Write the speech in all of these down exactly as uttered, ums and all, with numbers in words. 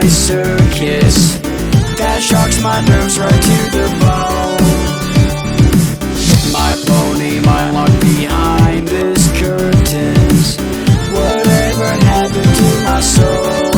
circus that shocks my nerves right to the bone. My pony might lock behind this curtains. Whatever happened to my soul?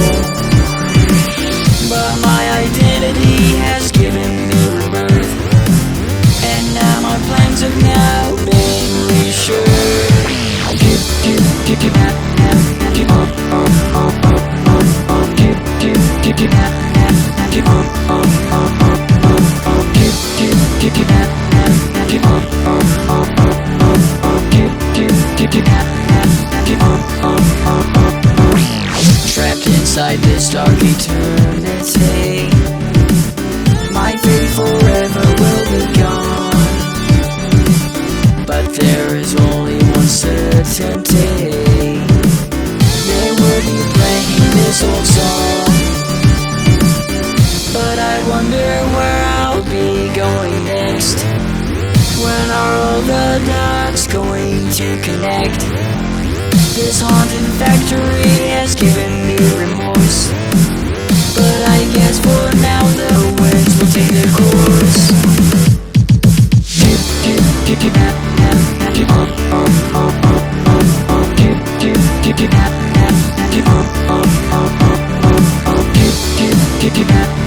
But my identity has given me rebirth, and now my plans have now been reassured. Keep, keep, keep, keep, keep, keep on, on, on, on, on, on, keep, keep, keep, keep, keep on, on, on, on, on, on, keep, keep, keep, keep, keep on, on, on, on, on, on, keep, keep, keep, keep, keep on, on, on, on, on. Trapped inside this dark eternity, my faith forever will be gone. But there is only one certainty: they will be playing this old song. But I wonder where I'll be going next. When are all the dots going to connect? This haunted factory has given me remorse, but I guess for now the winds will take their course. Keep, keep, keep, keep, keep on, on, on, on, on, on, keep, keep, keep, keep, keep on, on, on, on, on, on, keep, keep, keep, keep.